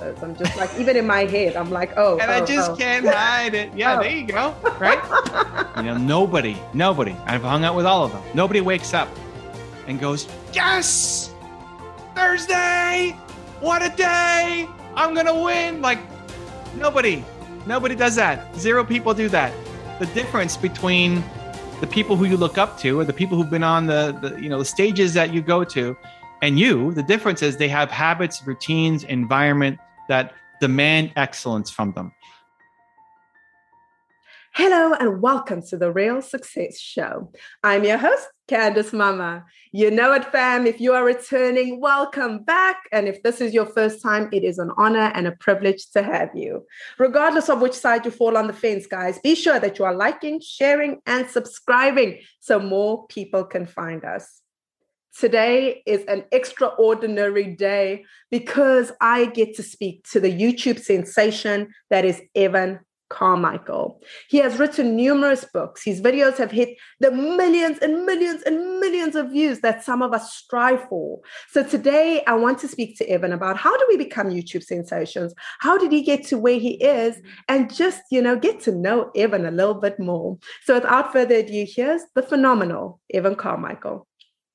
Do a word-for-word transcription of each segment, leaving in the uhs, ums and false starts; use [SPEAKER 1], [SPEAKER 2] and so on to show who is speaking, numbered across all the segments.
[SPEAKER 1] answers. I'm just like, even in my head, I'm like, oh.
[SPEAKER 2] And
[SPEAKER 1] oh,
[SPEAKER 2] I just
[SPEAKER 1] oh.
[SPEAKER 2] can't hide it. Yeah,
[SPEAKER 1] Oh.
[SPEAKER 2] there you go. Right? You know, nobody, nobody, I've hung out with all of them. Nobody wakes up and goes, yes, Thursday, what a day. I'm going to win. Like, nobody, nobody does that. Zero people do that. The difference between the people who you look up to or the people who've been on the, the you know, the stages that you go to and you, the difference is they have habits, routines, environment that demand excellence from them.
[SPEAKER 1] Hello and welcome to the Real Success Show. I'm your host, Candice Mama. You know it, fam. If you are returning, welcome back. And if this is your first time, it is an honor and a privilege to have you. Regardless of which side you fall on the fence, guys, be sure that you are liking, sharing, and subscribing so more people can find us. Today is an extraordinary day because I get to speak to the YouTube sensation that is Evan Carmichael. He has written numerous books. His videos have hit the millions and millions and millions of views that some of us strive for. So today I want to speak to Evan about how do we become YouTube sensations? How did he get to where he is? And just, you know, get to know Evan a little bit more. So without further ado, here's the phenomenal Evan Carmichael.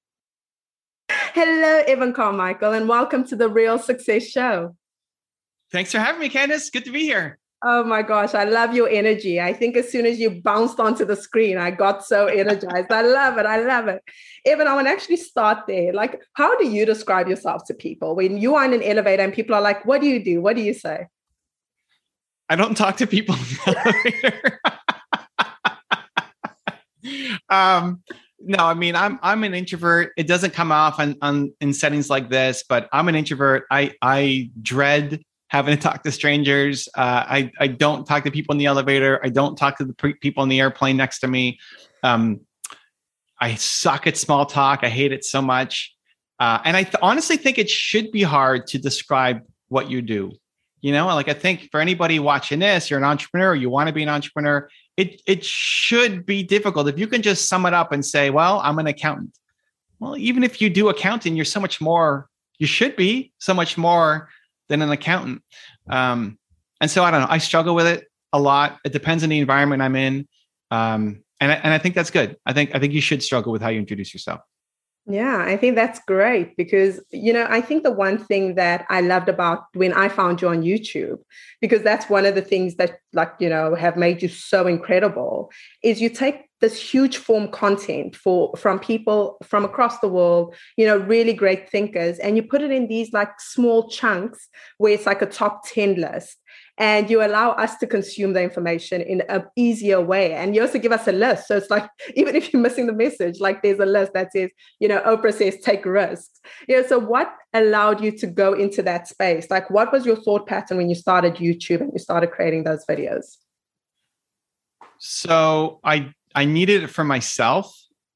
[SPEAKER 1] Hello, Evan Carmichael, and welcome to the Real Success Show.
[SPEAKER 2] Thanks for having me, Candice. Good to be here.
[SPEAKER 1] Oh my gosh, I love your energy. I think as soon as you bounced onto the screen, I got so energized. I love it. I love it. Evan, I want to actually start there. Like, how do you describe yourself to people when you are in an elevator and people are like, what do you do? What do you say?
[SPEAKER 2] I don't talk to people in the elevator. um, no, I mean, I'm I'm an introvert. It doesn't come off on, on in settings like this, but I'm an introvert. I I dread having to talk to strangers. Uh, I, I don't talk to people in the elevator. I don't talk to the pre- people in the airplane next to me. Um, I suck at small talk. I hate it so much. Uh, and I th- honestly think it should be hard to describe what you do. You know, like I think for anybody watching this, you're an entrepreneur, you want to be an entrepreneur, it it should be difficult. If you can just sum it up and say, well, I'm an accountant. Well, even if you do accounting, you're so much more, you should be so much more than an accountant. Um, and so I don't know, I struggle with it a lot. It depends on the environment I'm in. Um, and, I, and I think that's good. I think, I think you should struggle with how you introduce yourself.
[SPEAKER 1] Yeah, I think that's great because, you know, I think the one thing that I loved about when I found you on YouTube, because that's one of the things that, like, you know, have made you so incredible, is you take this huge form content for from people from across the world, you know, really great thinkers, and you put it in these like small chunks where it's like a top ten list. And you allow us to consume the information in an easier way. And you also give us a list. So it's like, even if you're missing the message, like there's a list that says, you know, Oprah says, take risks. You know, so what allowed you to go into that space? Like, what was your thought pattern when you started YouTube and you started creating those videos?
[SPEAKER 2] So I, I needed it for myself.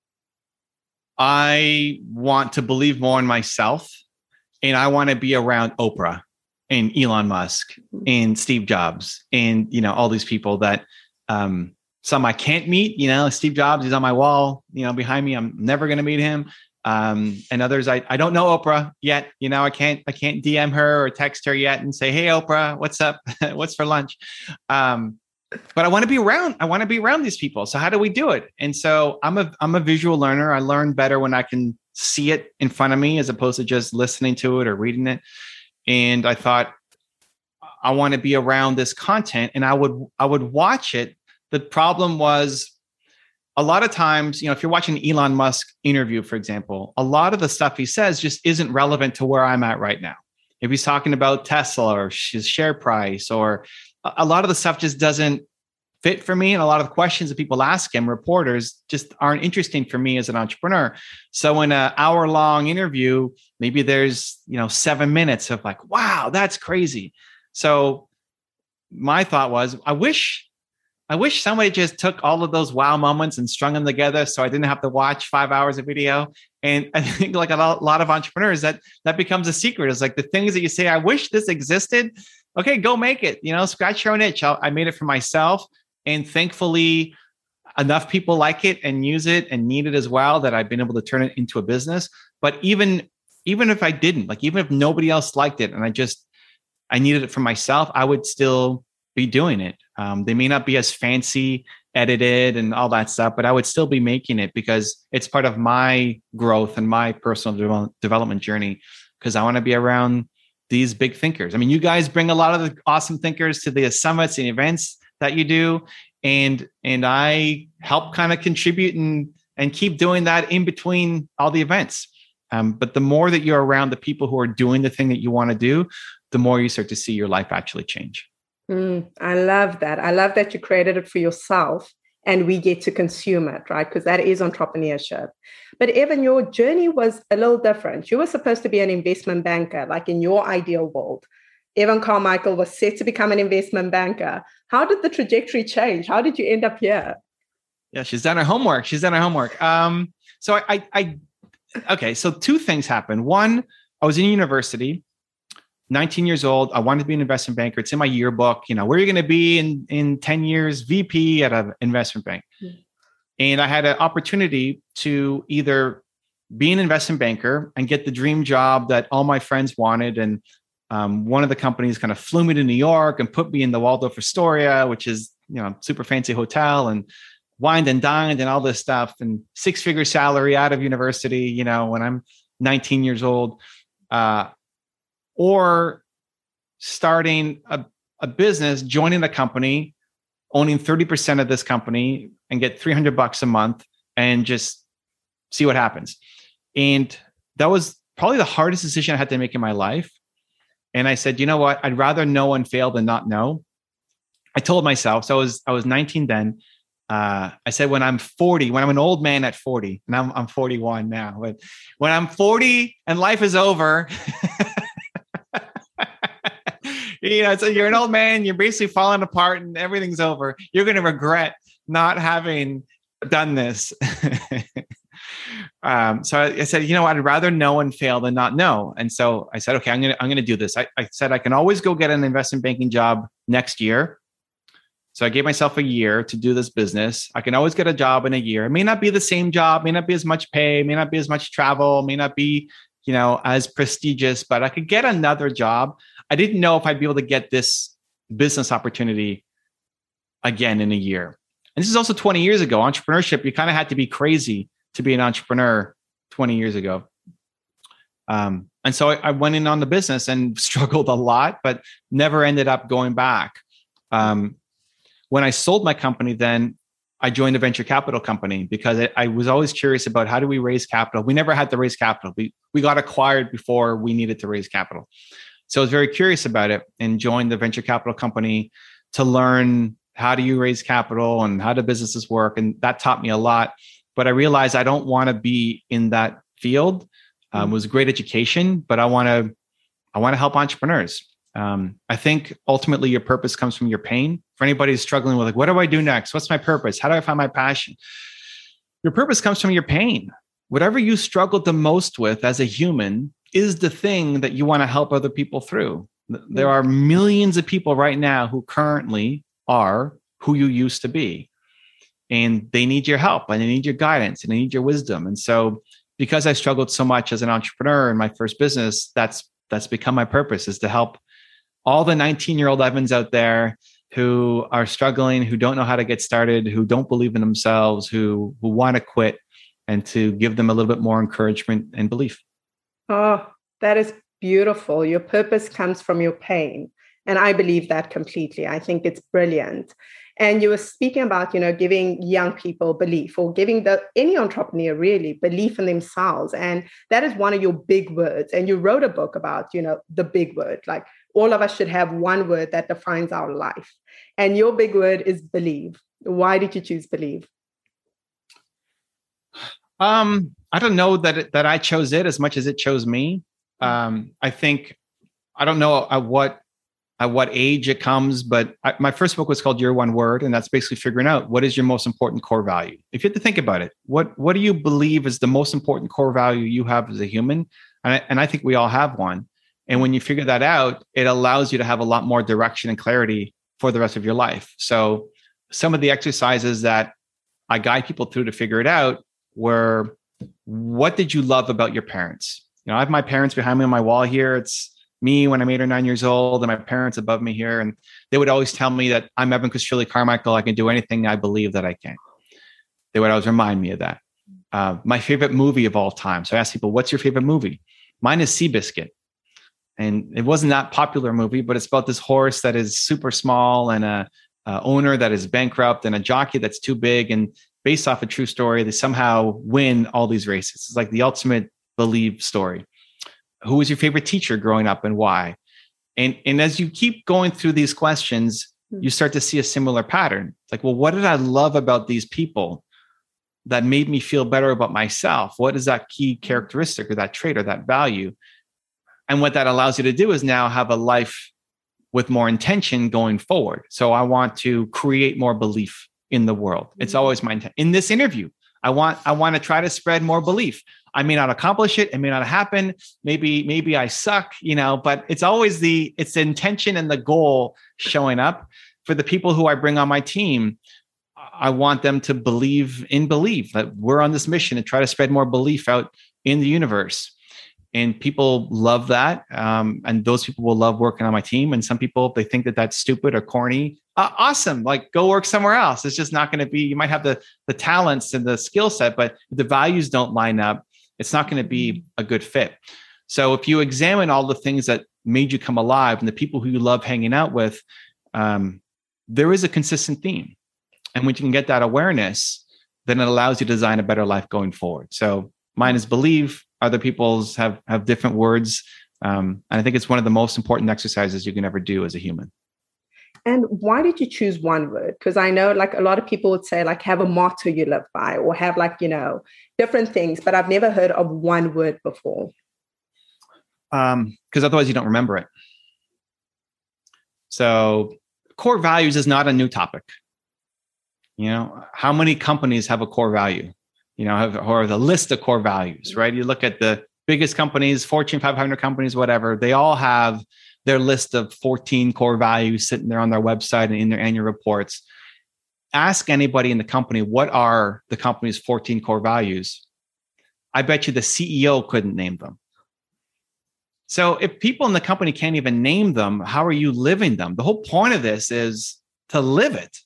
[SPEAKER 2] I want to believe more in myself, and I want to be around Oprah and Elon Musk and Steve Jobs and, you know, all these people that um, some I can't meet. You know, Steve Jobs is on my wall, you know, behind me. I'm never going to meet him. Um, and others, I, I don't know Oprah yet. You know, I can't I can't D M her or text her yet and say, hey, Oprah, what's up? What's for lunch? Um, but I want to be around. I want to be around these people. So how do we do it? And so I'm a I'm a visual learner. I learn better when I can see it in front of me as opposed to just listening to it or reading it. And I thought, I want to be around this content, and I would I would watch it. The problem was a lot of times, you know, if you're watching an Elon Musk interview, for example, a lot of the stuff he says just isn't relevant to where I'm at right now. If he's talking about Tesla or his share price, or a lot of the stuff just doesn't fit for me. And a lot of the questions that people ask him, reporters, just aren't interesting for me as an entrepreneur. So in an hour long interview, maybe there's, you know, seven minutes of like, wow, that's crazy. So my thought was, I wish, I wish somebody just took all of those wow moments and strung them together so I didn't have to watch five hours of video. And I think like a lot of entrepreneurs, that that becomes a secret. It's like the things that you say, I wish this existed. Okay, go make it, you know, scratch your own itch. I'll, I made it for myself. And thankfully, enough people like it and use it and need it as well that I've been able to turn it into a business. But even, even if I didn't, like, even if nobody else liked it and I just I needed it for myself, I would still be doing it. Um, they may not be as fancy, edited and all that stuff, but I would still be making it because it's part of my growth and my personal de- development journey, because I want to be around these big thinkers. I mean, you guys bring a lot of the awesome thinkers to the summits and events that you do. And, and I help kind of contribute and, and keep doing that in between all the events. Um, but the more that you're around the people who are doing the thing that you want to do, the more you start to see your life actually change.
[SPEAKER 1] Mm, I love that. I love that you created it for yourself and we get to consume it, right? Because that is entrepreneurship. But Evan, your journey was a little different. You were supposed to be an investment banker, like in your ideal world. Evan Carmichael was set to become an investment banker. How did the trajectory change? How did you end up here?
[SPEAKER 2] Yeah, she's done her homework. She's done her homework. Um, so I, I, I, okay. So two things happened. One, I was in university, nineteen years old. I wanted to be an investment banker. It's in my yearbook. You know, where are you going to be in, in ten years? V P at an investment bank. Mm-hmm. And I had an opportunity to either be an investment banker and get the dream job that all my friends wanted. And um, one of the companies kind of flew me to New York and put me in the Waldorf Astoria, which is, you know, super fancy hotel, and wined and dined and all this stuff, and six figure salary out of university, you know, when I'm nineteen years old, uh, or starting a, a business, joining a company, owning thirty percent of this company and get three hundred bucks a month and just see what happens. And that was probably the hardest decision I had to make in my life. And I said, you know what? I'd rather know and fail than not know. I told myself, so I was, I was nineteen then. Uh, I said, when I'm forty, when I'm an old man at forty, and I'm, I'm forty-one now, but when I'm forty and life is over, you know, so you're an old man, you're basically falling apart and everything's over. You're going to regret not having done this. um, so I, I said, you know, I'd rather know and fail than not know. And so I said, okay, I'm going to, I'm going to do this. I, I said, I can always go get an investment banking job next year. So I gave myself a year to do this business. I can always get a job in a year. It may not be the same job, may not be as much pay, may not be as much travel, may not be, you know, as prestigious, but I could get another job. I didn't know if I'd be able to get this business opportunity again in a year. And this is also twenty years ago. Entrepreneurship, you kind of had to be crazy to be an entrepreneur twenty years ago. Um, and so I, I went in on the business and struggled a lot, but never ended up going back. Um, When I sold my company, then I joined a venture capital company because I, I was always curious about how do we raise capital. We never had to raise capital. We we got acquired before we needed to raise capital. So I was very curious about it and joined the venture capital company to learn how do you raise capital and how do businesses work. And that taught me a lot. But I realized I don't want to be in that field. Um, it was a great education, but I want to I want to help entrepreneurs. Um, I think ultimately your purpose comes from your pain. For anybody who's struggling with like, what do I do next? What's my purpose? How do I find my passion? Your purpose comes from your pain. Whatever you struggled the most with as a human is the thing that you want to help other people through. There are millions of people right now who currently are who you used to be, and they need your help and they need your guidance and they need your wisdom. And so because I struggled so much as an entrepreneur in my first business, that's, that's become my purpose, is to help all the nineteen year old Evans out there who are struggling, who don't know how to get started, who don't believe in themselves, who, who want to quit, and to give them a little bit more encouragement and belief.
[SPEAKER 1] Oh, that is beautiful. Your purpose comes from your pain. And I believe that completely. I think it's brilliant. And you were speaking about, you know, giving young people belief, or giving the any entrepreneur really belief in themselves. And that is one of your big words. And you wrote a book about, you know, the big word, like all of us should have one word that defines our life. And your big word is believe. Why did you choose believe?
[SPEAKER 2] Um, I don't know that it, that I chose it as much as it chose me. Um, I think, I don't know at what at what age it comes, but I, my first book was called Your One Word, and that's basically figuring out what is your most important core value. If you have to think about it, what what do you believe is the most important core value you have as a human? And I, and I think we all have one. And when you figure that out, it allows you to have a lot more direction and clarity for the rest of your life. So some of the exercises that I guide people through to figure it out were, what did you love about your parents? You know, I have my parents behind me on my wall here. It's me when I'm eight or nine years old and my parents above me here. And they would always tell me that I'm Eben Kustrilli Carmichael. I can do anything I believe that I can. They would always remind me of that. Uh, my favorite movie of all time. So I ask people, what's your favorite movie? Mine is Seabiscuit. And it wasn't that popular movie, but it's about this horse that is super small and a, a owner that is bankrupt and a jockey that's too big. And based off a true story, they somehow win all these races. It's like the ultimate believe story. Who was your favorite teacher growing up and why? And, and as you keep going through these questions, you start to see a similar pattern. It's like, well, what did I love about these people that made me feel better about myself? What is that key characteristic or that trait or that value? And what that allows you to do is now have a life with more intention going forward. So I want to create more belief in the world. It's always my intent. In this interview, I want I want to try to spread more belief. I may not accomplish it. It may not happen. Maybe maybe I suck, you know, but it's always the it's the intention and the goal showing up. For the people who I bring on my team, I want them to believe in belief that we're on this mission to try to spread more belief out in the universe. And people love that. Um, and those people will love working on my team. And some people, if they think that that's stupid or corny, uh, awesome. Like go work somewhere else. It's just not going to be, you might have the, the talents and the skill set, but if the values don't line up, it's not going to be a good fit. So if you examine all the things that made you come alive and the people who you love hanging out with, um, there is a consistent theme. And when you can get that awareness, then it allows you to design a better life going forward. So mine is believe. Other people's have, have different words. Um, and I think it's one of the most important exercises you can ever do as a human.
[SPEAKER 1] And why did you choose one word? Because I know like a lot of people would say like have a motto you live by or have like, you know, different things, but I've never heard of one word before.
[SPEAKER 2] Um, because otherwise you don't remember it. So core values is not a new topic. You know, how many companies have a core value? You know, have, or the list of core values, right? You look at the biggest companies, Fortune five hundred companies, whatever, they all have their list of fourteen core values sitting there on their website and in their annual reports. Ask anybody in the company, what are the company's fourteen core values? I bet you the C E O couldn't name them. So if people in the company can't even name them, how are you living them? The whole point of this is to live it.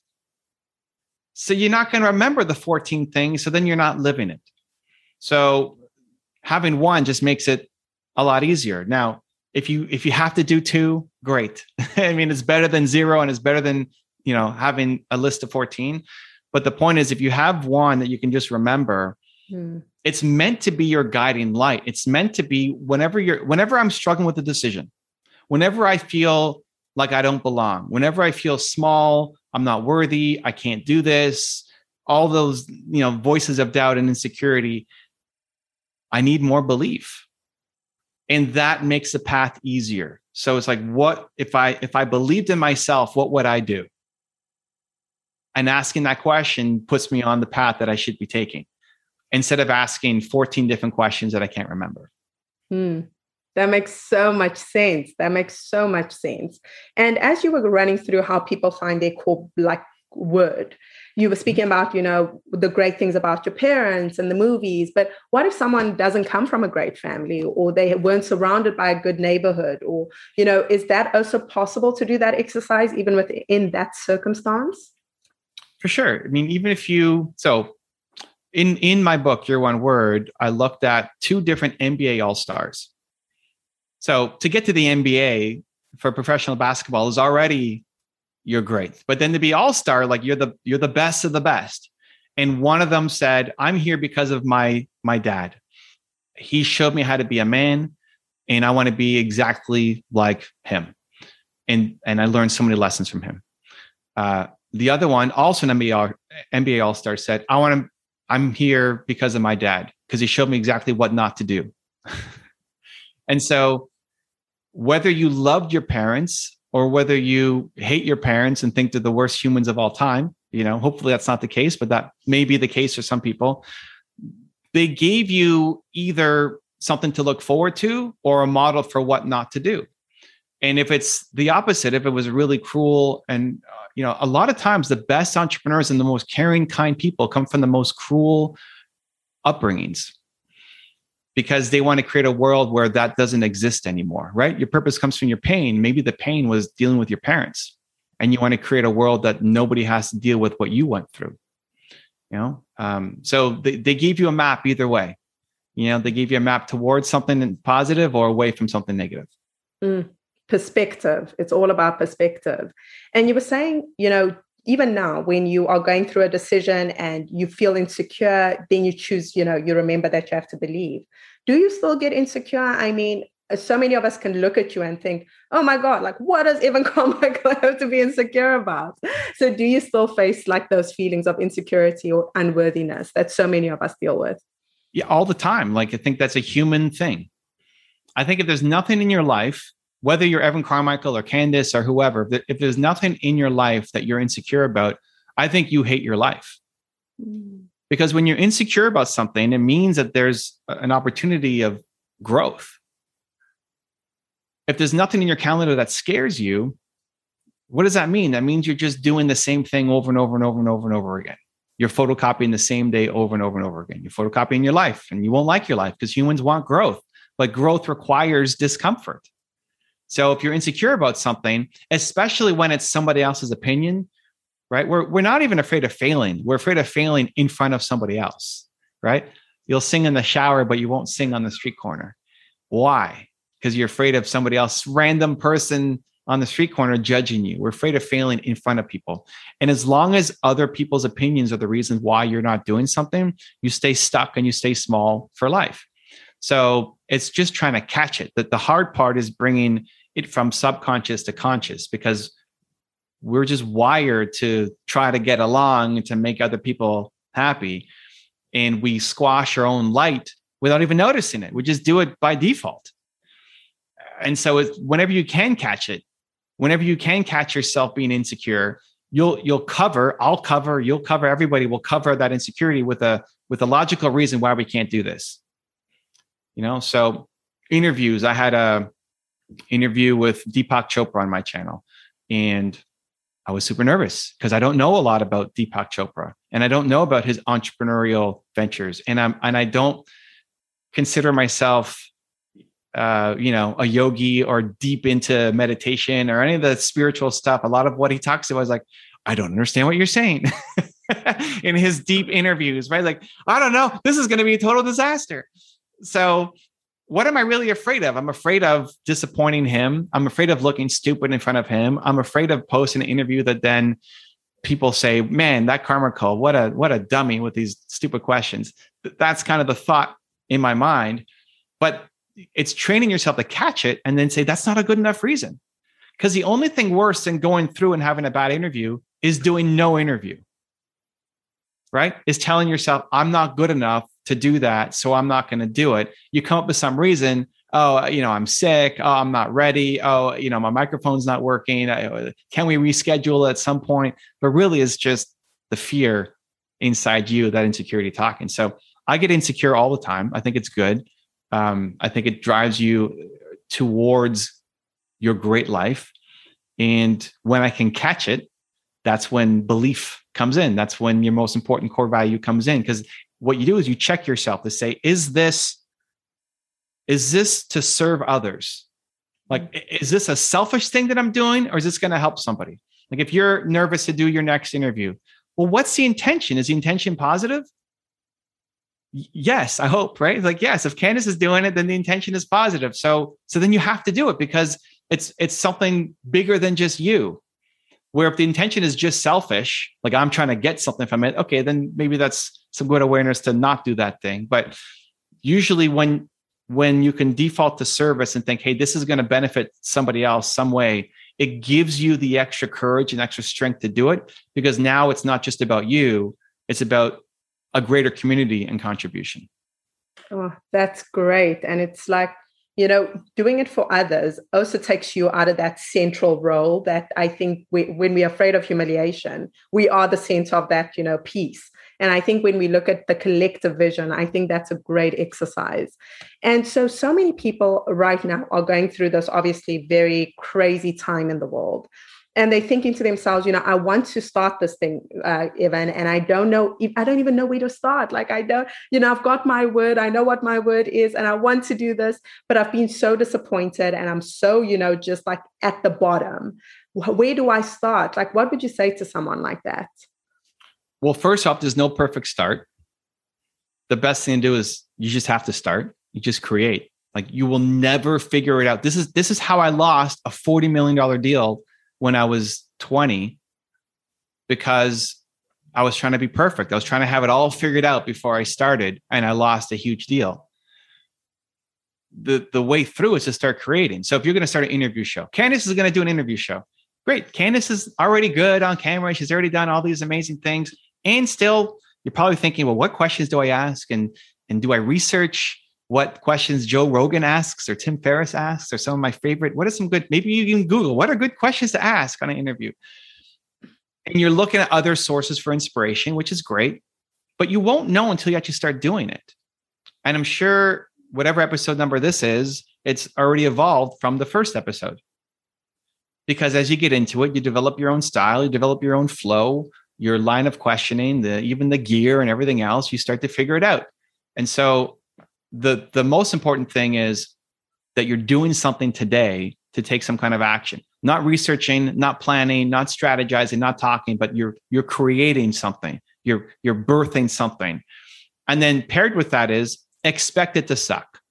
[SPEAKER 2] So you're not going to remember the fourteen things. So then you're not living it. So having one just makes it a lot easier. Now, if you if you have to do two, great. I mean, it's better than zero and it's better than, you know, having a list of fourteen. But the point is, if you have one that you can just remember, hmm. it's meant to be your guiding light. It's meant to be whenever you're whenever I'm struggling with a decision, whenever I feel like I don't belong, whenever I feel small, I'm not worthy, I can't do this, all those, you know, voices of doubt and insecurity, I need more belief. And that makes the path easier. So it's like, what if I if I believed in myself, what would I do? And asking that question puts me on the path that I should be taking, instead of asking fourteen different questions that I can't remember.
[SPEAKER 1] Hmm. That makes so much sense. That makes so much sense. And as you were running through how people find their core like word, you were speaking about, you know, the great things about your parents and the movies. But what if someone doesn't come from a great family, or they weren't surrounded by a good neighborhood, or, you know, is that also possible to do that exercise even within that circumstance?
[SPEAKER 2] For sure. I mean, even if you, so in, in my book, Your One Word, I looked at two different N B A All-Stars. So to get to the N B A for professional basketball is already, you're great. But then to be all-star, like you're the you're the best of the best. And one of them said, I'm here because of my my dad. He showed me how to be a man, and I want to be exactly like him. And and I learned so many lessons from him. Uh, the other one, also an N B A N B A All-Star, said, I want to, I'm here because of my dad, because he showed me exactly what not to do. And so whether you loved your parents or whether you hate your parents and think they're the worst humans of all time, you know, hopefully that's not the case, but that may be the case for some people. They gave you either something to look forward to or a model for what not to do. And if it's the opposite, if it was really cruel, and, uh, you know, a lot of times the best entrepreneurs and the most caring, kind people come from the most cruel upbringings. because they want to create a world where that doesn't exist anymore, right? Your purpose comes from your pain. Maybe the pain was dealing with your parents, and you want to create a world that nobody has to deal with what you went through. You know, um, so they, they give you a map either way. You know, they give you a map towards something positive or away from something negative.
[SPEAKER 1] Mm, perspective. It's all about perspective. And you were saying, you know, even now when you are going through a decision and you feel insecure, then you choose, you know, you remember that you have to believe. Do you still get insecure? I mean, so many of us can look at you and think, oh my God, like what does Evan Carmichael have to be insecure about? So do you still face like those feelings of insecurity or unworthiness that so many of us deal with?
[SPEAKER 2] Yeah, all the time. Like, I think that's a human thing. I think if there's nothing in your life, whether you're Evan Carmichael or Candace or whoever, if there's nothing in your life that you're insecure about, I think you hate your life. Mm. Because when you're insecure about something, it means that there's an opportunity of growth. If there's nothing in your calendar that scares you, what does that mean? That means you're just doing the same thing over and over and over and over and over again. You're photocopying the same day over and over and over again. You're photocopying your life, and you won't like your life because humans want growth, but growth requires discomfort. So if you're insecure about something, especially when it's somebody else's opinion, right? We're, we're not even afraid of failing. We're afraid of failing in front of somebody else, right? You'll sing in the shower, but you won't sing on the street corner. Why? Because you're afraid of somebody else, random person on the street corner judging you. We're afraid of failing in front of people. And as long as other people's opinions are the reasons why you're not doing something, you stay stuck and you stay small for life. So it's just trying to catch it. That the hard part is bringing it from subconscious to conscious, because we're just wired to try to get along and to make other people happy. And we squash our own light without even noticing it. We just do it by default. And so it's, whenever you can catch it, whenever you can catch yourself being insecure, you'll you'll cover, I'll cover, you'll cover, everybody will cover that insecurity with a with a logical reason why we can't do this. You know, so interviews, I had a interview with Deepak Chopra on my channel, and I was super nervous because I don't know a lot about Deepak Chopra, and I don't know about his entrepreneurial ventures, and I'm and I don't consider myself uh, you know, a yogi or deep into meditation or any of the spiritual stuff. A lot of what he talks about is like, I don't understand what you're saying in his deep interviews, right? Like, I don't know, this is going to be a total disaster. So what am I really afraid of? I'm afraid of disappointing him. I'm afraid of looking stupid in front of him. I'm afraid of posting an interview that then people say, man, that Carmichael, what a, what a dummy with these stupid questions. That's kind of the thought in my mind, but it's training yourself to catch it and then say, that's not a good enough reason. Because the only thing worse than going through and having a bad interview is doing no interview, right? Is telling yourself, I'm not good enough to do that, so I'm not going to do it. You come up with some reason. Oh, you know, I'm sick. Oh, I'm not ready. Oh, you know, my microphone's not working. Can we reschedule at some point? But really it's just the fear inside you, that insecurity talking. So I get insecure all the time. I think it's good. Um, I think it drives you towards your great life. And when I can catch it, that's when belief comes in. That's when your most important core value comes in. Because what you do is you check yourself to say, is this, is this to serve others? Like, is this a selfish thing that I'm doing, or is this going to help somebody? Like, if you're nervous to do your next interview, well, what's the intention? Is the intention positive? Yes, I hope, right? Like, yes, if Candace is doing it, then the intention is positive. So, so then you have to do it because it's, it's something bigger than just you. Where if the intention is just selfish, like I'm trying to get something from it, okay, then maybe that's some good awareness to not do that thing. But usually when, when you can default to service and think, hey, this is going to benefit somebody else some way, it gives you the extra courage and extra strength to do it, because now it's not just about you, it's about a greater community and contribution.
[SPEAKER 1] Oh, that's great. And it's like, you know, doing it for others also takes you out of that central role that I think we, when we're afraid of humiliation, we are the center of that, you know, piece. And I think when we look at the collective vision, I think that's a great exercise. And so, so many people right now are going through this obviously very crazy time in the world. and they're thinking to themselves, you know, I want to start this thing, uh, Evan, and I don't know, I don't even know where to start. Like, I don't, you know, I've got my word, I know what my word is, and I want to do this, but I've been so disappointed, and I'm so, you know, just like at the bottom. Where do I start? Like, what would you say to someone like that?
[SPEAKER 2] Well, first off, there's no perfect start. The best thing to do is you just have to start. You just create. Like, you will never figure it out. This is this is how I lost a forty million dollars deal when I was twenty, because I was trying to be perfect. I was trying to have it all figured out before I started, and I lost a huge deal. The, the way through is to start creating. So if you're going to start an interview show, Candace is going to do an interview show. Great. Candace is already good on camera. She's already done all these amazing things. And still, you're probably thinking, well, what questions do I ask? And, and do I research what questions Joe Rogan asks or Tim Ferriss asks or some of my favorite? What are some good, maybe you can Google, what are good questions to ask on an interview? And you're looking at other sources for inspiration, which is great, but you won't know until you actually start doing it. And I'm sure whatever episode number this is, it's already evolved from the first episode. Because as you get into it, you develop your own style, you develop your own flow, your line of questioning, the even the gear and everything else, you start to figure it out. And so the, the most important thing is that you're doing something today to take some kind of action. Not researching, not planning, not strategizing, not talking, but you're you're creating something. You're you're birthing something. And then paired with that is expect it to suck.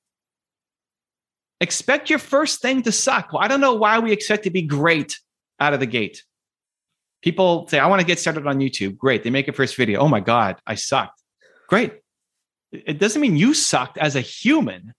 [SPEAKER 2] Expect your first thing to suck. Well, I don't know why we expect to be great out of the gate. People say, I want to get started on YouTube. Great. They make a first video. Oh my God, I sucked. Great. It doesn't mean you sucked as a human.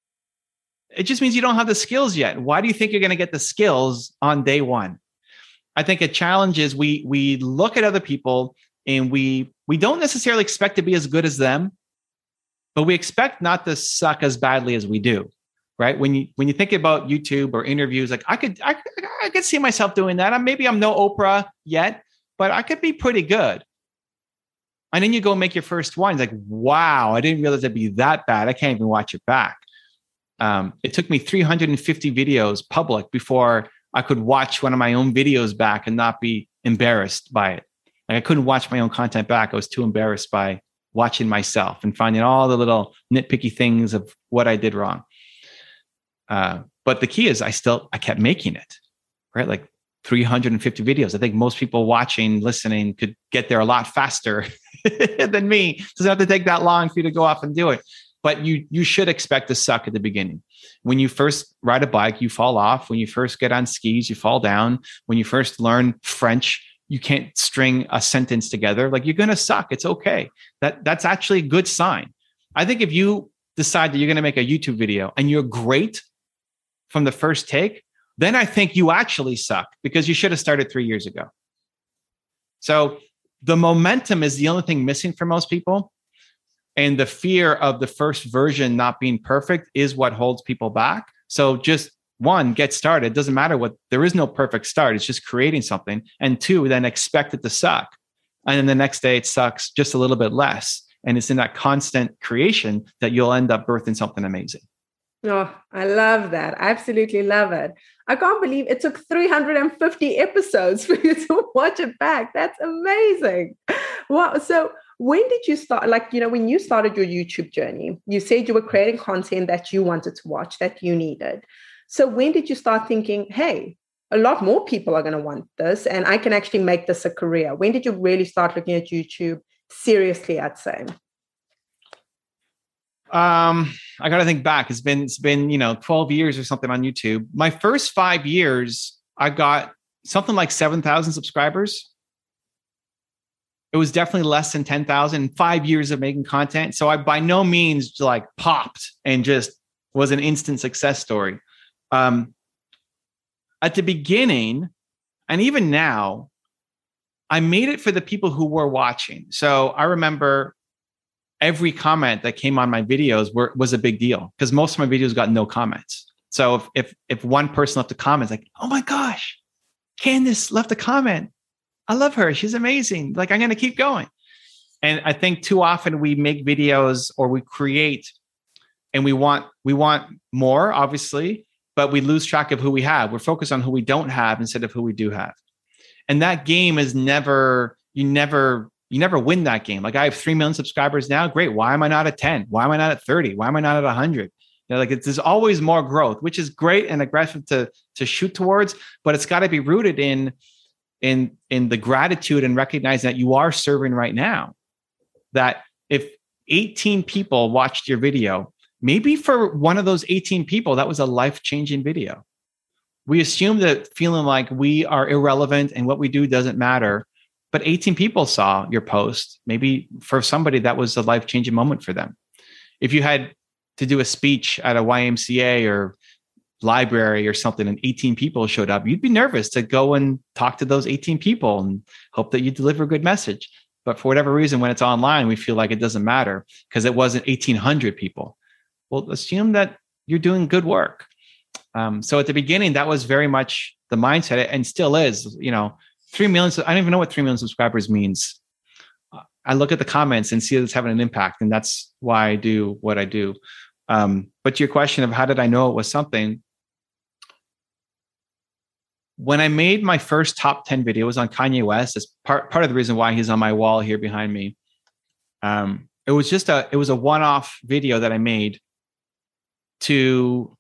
[SPEAKER 2] It just means you don't have the skills yet. Why do you think you're going to get the skills on day one? I think a challenge is we we look at other people and we we don't necessarily expect to be as good as them, but we expect not to suck as badly as we do. Right? When you when you think about YouTube or interviews, like I could I, I could see myself doing that. I'm, maybe I'm no Oprah yet, but I could be pretty good. And then you go make your first one. It's like, wow, I didn't realize it'd be that bad. I can't even watch it back. Um, it took me three hundred fifty videos public before I could watch one of my own videos back and not be embarrassed by it. Like I couldn't watch my own content back. I was too embarrassed by watching myself and finding all the little nitpicky things of what I did wrong. Uh, but the key is I still, I kept making it, right? Like three hundred fifty videos. I think most people watching, listening could get there a lot faster than me. It doesn't have to take that long for you to go off and do it. But you, you should expect to suck at the beginning. When you first ride a bike, you fall off. When you first get on skis, you fall down. When you first learn French, you can't string a sentence together. Like you're going to suck. It's okay. That, that's actually a good sign. I think if you decide that you're going to make a YouTube video and you're great from the first take, then I think you actually suck because you should have started three years ago. So the momentum is the only thing missing for most people. And the fear of the first version not being perfect is what holds people back. So just one, get started. It doesn't matter what, there is no perfect start. It's just creating something. And two, then expect it to suck. And then the next day it sucks just a little bit less. And it's in that constant creation that you'll end up birthing something amazing.
[SPEAKER 1] Oh, I love that. I absolutely love it. I can't believe it took three hundred fifty episodes for you to watch it back. That's amazing. Wow. So when did you start? Like, you know, when you started your YouTube journey, you said you were creating content that you wanted to watch, that you needed. So when did you start thinking, hey, a lot more people are going to want this and I can actually make this a career? When did you really start looking at YouTube seriously, I'd say?
[SPEAKER 2] Um, I got to think back. It's been, it's been, you know, twelve years or something on YouTube. My first five years, I got something like seven thousand subscribers. It was definitely less than ten thousand, five years of making content. So I by no means like popped and just was an instant success story. Um, at the beginning, and even now, I made it for the people who were watching. So I remember every comment that came on my videos were, was a big deal because most of my videos got no comments. So if, if, if one person left a comment, it's like, oh my gosh, Candace left a comment. I love her. She's amazing. Like, I'm going to keep going. And I think too often we make videos or we create and we want, we want more, obviously, but we lose track of who we have. We're focused on who we don't have instead of who we do have. And that game is never, you never, you never win that game. Like I have three million subscribers now. Great. Why am I not at ten? Why am I not at thirty? Why am I not at one hundred? You know, like it's, there's always more growth, which is great and aggressive to, to shoot towards, but it's got to be rooted in, in, in the gratitude and recognizing that you are serving right now. That if eighteen people watched your video, maybe for one of those eighteen people, that was a life-changing video. We assume that feeling like we are irrelevant and what we do doesn't matter, but eighteen people saw your post. Maybe for somebody that was a life-changing moment for them. If you had to do a speech at a Y M C A or library or something and eighteen people showed up, you'd be nervous to go and talk to those eighteen people and hope that you deliver a good message. But for whatever reason, when it's online, we feel like it doesn't matter because it wasn't eighteen hundred people. Well, assume that you're doing good work. Um, so at the beginning, that was very much the mindset and still is, you know, three million. I don't even know what three million subscribers means. I look at the comments and see that it's having an impact. And that's why I do what I do. Um, but to your question of how did I know it was something? When I made my first top ten videos on Kanye West, as part, part of the reason why he's on my wall here behind me, um, it was just a, it was a one-off video that I made to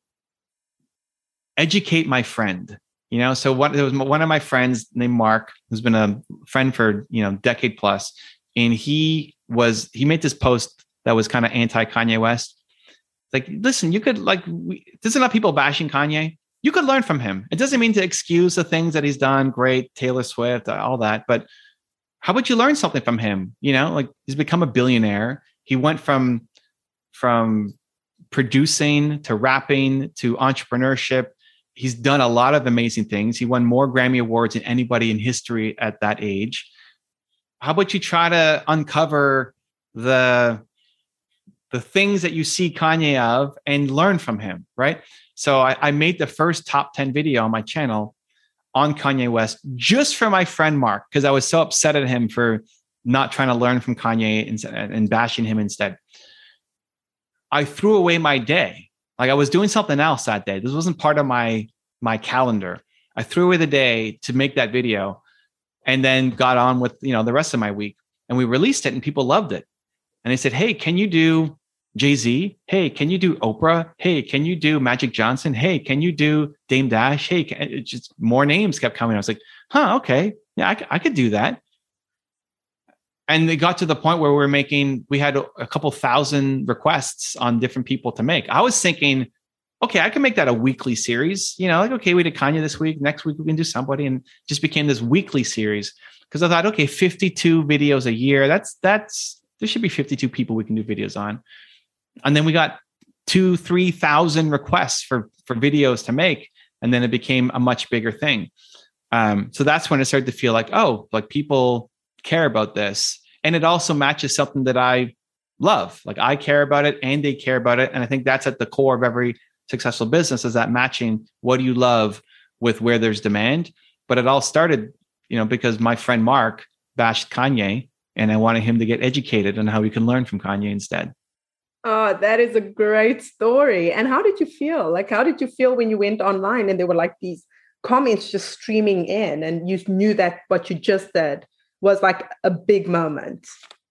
[SPEAKER 2] educate my friend. You know, so what, there was one of my friends named Mark, who's been a friend for, you know, decade plus. And he was, he made this post that was kind of anti-Kanye West. Like, listen, you could like, we, there's enough people bashing Kanye. You could learn from him. It doesn't mean to excuse the things that he's done. Great. Taylor Swift, all that. But how about you learn something from him? You know, like he's become a billionaire. He went from, from producing to rapping to entrepreneurship. He's done a lot of amazing things. He won more Grammy Awards than anybody in history at that age. How about you try to uncover the, the things that you see Kanye of and learn from him, right? So I, I made the first top ten video on my channel on Kanye West just for my friend Mark, because I was so upset at him for not trying to learn from Kanye and, and bashing him instead. I threw away my day. Like I was doing something else that day. This wasn't part of my, my calendar. I threw away the day to make that video and then got on with, you know, the rest of my week. And we released it and people loved it. And they said, hey, can you do Jay-Z? Hey, can you do Oprah? Hey, can you do Magic Johnson? Hey, can you do Dame Dash? Hey, can, it just more names kept coming. I was like, huh, okay. Yeah, I, I could do that. And they got to the point where we we're making, we had a couple thousand requests on different people to make. I was thinking, okay, I can make that a weekly series. You know, like, okay, we did Kanye this week. Next week, we can do somebody, and just became this weekly series. Because I thought, okay, fifty-two videos a year. That's, that's, there should be fifty-two people we can do videos on. And then we got two, three thousand requests for, for videos to make. And then it became a much bigger thing. Um, so that's when it started to feel like, oh, like people care about this. And it also matches something that I love. Like I care about it and they care about it. And I think that's at the core of every successful business, is that matching what do you love with where there's demand. But it all started, you know, because my friend Mark bashed Kanye and I wanted him to get educated on how we can learn from Kanye instead.
[SPEAKER 1] Oh, that is a great story. And how did you feel? Like, how did you feel when you went online and there were like these comments just streaming in and you knew that what you just did was like a big moment?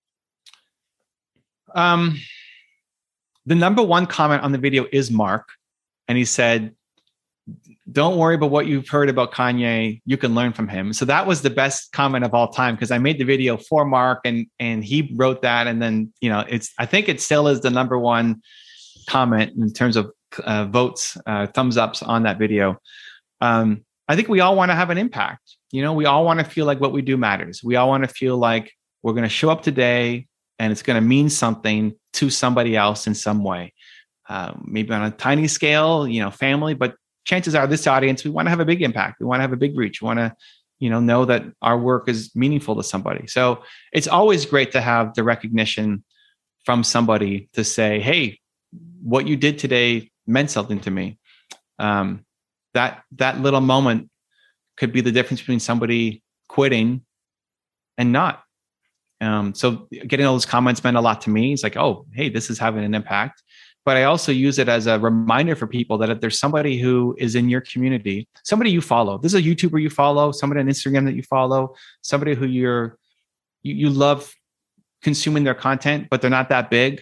[SPEAKER 2] Um, the number one comment on the video is Mark. And he said, don't worry about what you've heard about Kanye. You can learn from him. So that was the best comment of all time, because I made the video for Mark and, and he wrote that. And then, you know, it's, I think it still is the number one comment in terms of uh, votes, uh, thumbs ups on that video. Um, I think we all want to have an impact. You know, we all want to feel like what we do matters. We all want to feel like we're going to show up today and it's going to mean something to somebody else in some way. Uh, maybe on a tiny scale, you know, family, but chances are this audience, we want to have a big impact. We want to have a big reach. We want to, you know, know that our work is meaningful to somebody. So it's always great to have the recognition from somebody to say, hey, what you did today meant something to me. Um, that, that little moment could be the difference between somebody quitting and not. Um, so getting all those comments meant a lot to me. It's like, oh, hey, this is having an impact. but I also use it as a reminder for people that if there's somebody who is in your community, somebody you follow, this is a YouTuber you follow, somebody on Instagram that you follow, somebody who you're, you, you love consuming their content, but they're not that big,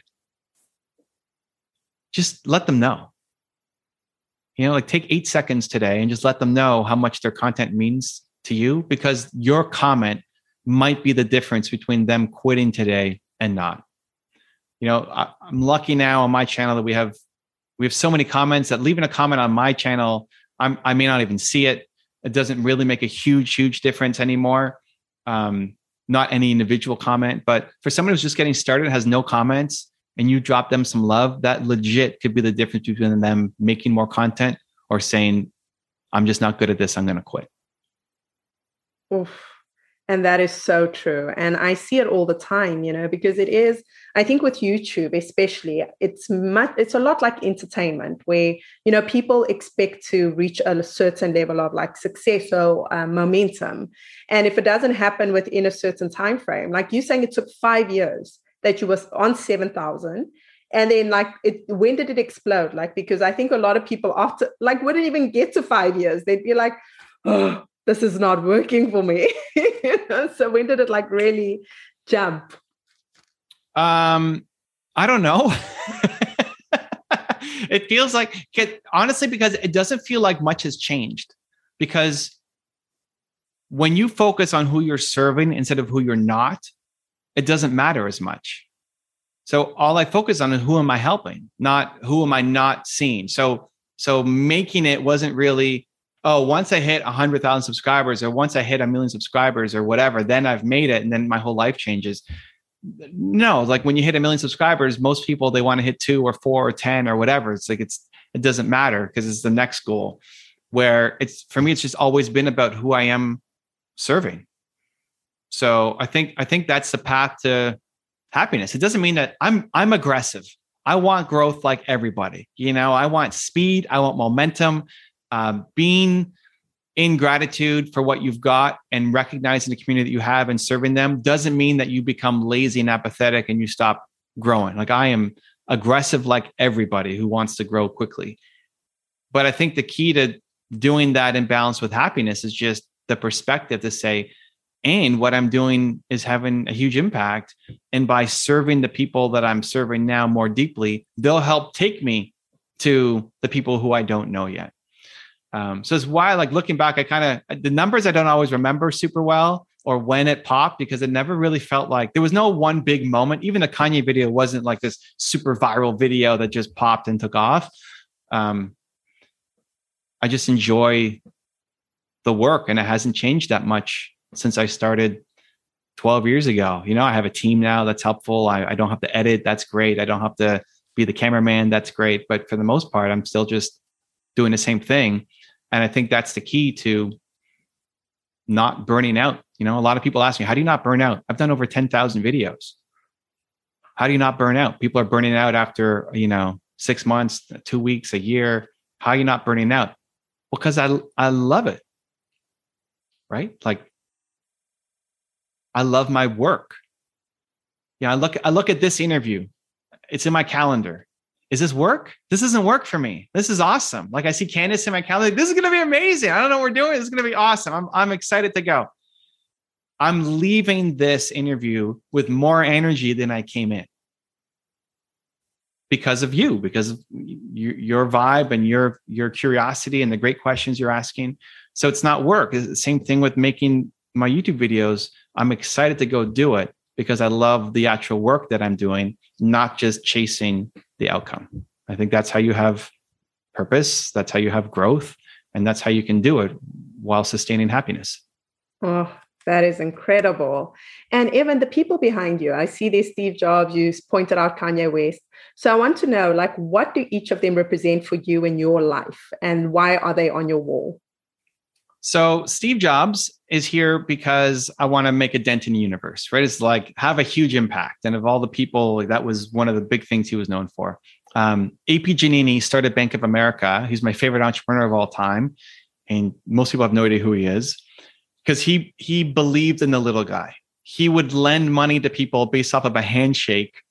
[SPEAKER 2] just let them know. You know, like take eight seconds today and just let them know how much their content means to you, because your comment might be the difference between them quitting today and not. You know, I, I'm lucky now on my channel that we have we have so many comments that leaving a comment on my channel, I'm, I may not even see it. It doesn't really make a huge, huge difference anymore. Um, not any individual comment, but for someone who's just getting started and has no comments, and you drop them some love, that legit could be the difference between them making more content or saying, I'm just not good at this, I'm going to quit.
[SPEAKER 1] Oof. And that is so true. And I see it all the time, you know, because it is, I think with YouTube, especially, it's much, it's a lot like entertainment where, you know, people expect to reach a certain level of like success or uh, momentum. And if it doesn't happen within a certain time frame, like you saying, it took five years that you was on seven thousand. And then like, it, when did it explode? Like, because I think a lot of people after, like, wouldn't even get to five years. They'd be like, oh, this is not working for me. You know? So when did it like really jump?
[SPEAKER 2] Um, I don't know. It feels like, honestly, because it doesn't feel like much has changed. Because when you focus on who you're serving instead of who you're not, it doesn't matter as much. So all I focus on is who am I helping, not who am I not seeing. So, so making it wasn't really, oh, once I hit one hundred thousand subscribers, or once I hit a million subscribers or whatever, then I've made it and then my whole life changes. No, like when you hit a million subscribers, most people, they want to hit two or four or ten or whatever. It's like, it's, it doesn't matter because it's the next goal. Where it's, for me, it's just always been about who I am serving. So I think, I think that's the path to happiness. It doesn't mean that I'm, I'm aggressive. I want growth like everybody. You know, I want speed. I want momentum. Um, being in gratitude for what you've got and recognizing the community that you have and serving them doesn't mean that you become lazy and apathetic and you stop growing. Like I am aggressive like everybody who wants to grow quickly. But I think the key to doing that in balance with happiness is just the perspective to say, and what I'm doing is having a huge impact. And by serving the people that I'm serving now more deeply, they'll help take me to the people who I don't know yet. Um, so it's why, like looking back, I kind of, the numbers I don't always remember super well or when it popped, because it never really felt like there was no one big moment. Even the Kanye video wasn't like this super viral video that just popped and took off. Um, I just enjoy the work, and it hasn't changed that much since I started twelve years ago. You know, I have a team now that's helpful. I, I don't have to edit. That's great. I don't have to be the cameraman. That's great. But for the most part, I'm still just doing the same thing. And I think that's the key to not burning out. You know, a lot of people ask me, how do you not burn out? I've done over ten thousand videos. How do you not burn out? People are burning out after, you know, six months, two weeks, a year. How are you not burning out? Well, because I, I love it. Right? Like, I love my work. Yeah, I look, I look at this interview. It's in my calendar. Is this work? This isn't work for me. This is awesome. Like I see Candace in my calendar. This is going to be amazing. I don't know what we're doing. This is going to be awesome. I'm, I'm excited to go. I'm leaving this interview with more energy than I came in because of you, because of your, your vibe and your, your curiosity and the great questions you're asking. So it's not work. It's the same thing with making my YouTube videos. I'm excited to go do it because I love the actual work that I'm doing, not just chasing the outcome. I think that's how you have purpose. That's how you have growth. And that's how you can do it while sustaining happiness.
[SPEAKER 1] Oh, that is incredible. And even the people behind you, I see there's Steve Jobs, you pointed out Kanye West. So I want to know, like, what do each of them represent for you in your life? And why are they on your wall?
[SPEAKER 2] So Steve Jobs is here because I want to make a dent in the universe, right? It's like have a huge impact. And of all the people, like, that was one of the big things he was known for. Um, A P Giannini started Bank of America. He's my favorite entrepreneur of all time. And most people have no idea who he is because he, he believed in the little guy. He would lend money to people based off of a handshake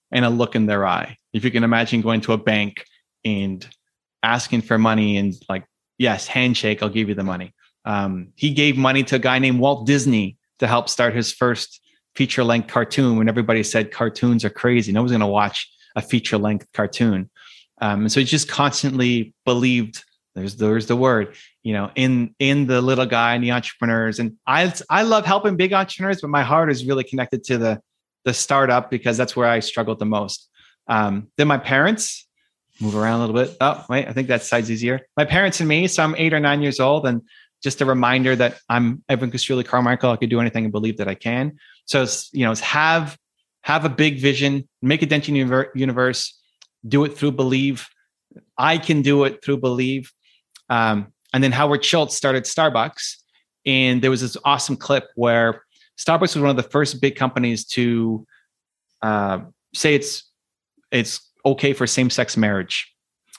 [SPEAKER 2] and a look in their eye. If you can imagine going to a bank and asking for money and like, yes, handshake, I'll give you the money. Um, he gave money to a guy named Walt Disney to help start his first feature-length cartoon when everybody said cartoons are crazy. No one's going to watch a feature-length cartoon. Um, and so he just constantly believed, there's, there's the word, you know, in, in the little guy and the entrepreneurs. And I, I love helping big entrepreneurs, but my heart is really connected to the, the startup because that's where I struggled the most. Um, then my parents, move around a little bit. Oh, wait, I think that side's easier. My parents and me, so I'm eight or nine years old. And just a reminder that I'm Edwin Casciulli Carmichael. I could do anything and believe that I can. So it's, you know, it's have, have a big vision, make a dent in the universe, do it through believe. I can do it through believe. Um, and then Howard Schultz started Starbucks. And there was this awesome clip where Starbucks was one of the first big companies to uh, say it's, it's okay for same-sex marriage.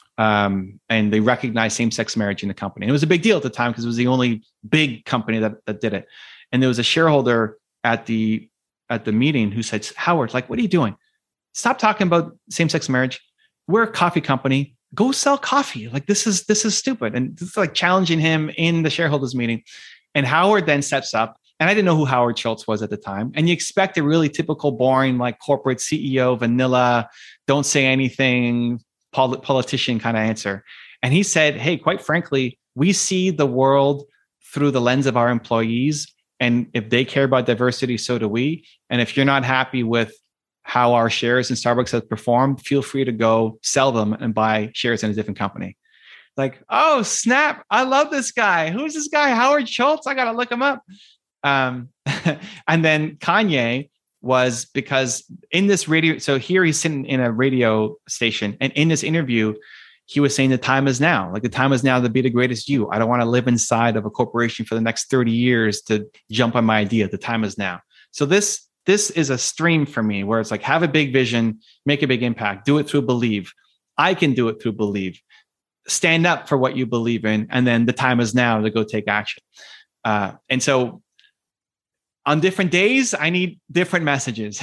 [SPEAKER 2] Um, and they recognized same-sex marriage in the company. And it was a big deal at the time because it was the only big company that, that did it. And there was a shareholder at the at the meeting who said, Howard, like, what are you doing? Stop talking about same-sex marriage. We're a coffee company. Go sell coffee. Like, this is this is stupid. And it's like challenging him in the shareholders meeting. And Howard then steps up. And I didn't know who Howard Schultz was at the time. And you expect a really typical, boring, like corporate C E O, vanilla, don't say anything, pol- politician kind of answer. And he said, hey, quite frankly, we see the world through the lens of our employees. And if they care about diversity, so do we. And if you're not happy with how our shares in Starbucks have performed, feel free to go sell them and buy shares in a different company. Like, oh, snap. I love this guy. Who's this guy? Howard Schultz? I got to look him up. Um, and then Kanye was because in this radio, so here he's sitting in a radio station. And in this interview, he was saying the time is now. Like, the time is now to be the greatest you. I don't want to live inside of a corporation for the next thirty years to jump on my idea. The time is now. So this, this is a stream for me where it's like, have a big vision, make a big impact, do it through believe. I can do it through believe. Stand up for what you believe in. And then the time is now to go take action. Uh, and so on different days, I need different messages.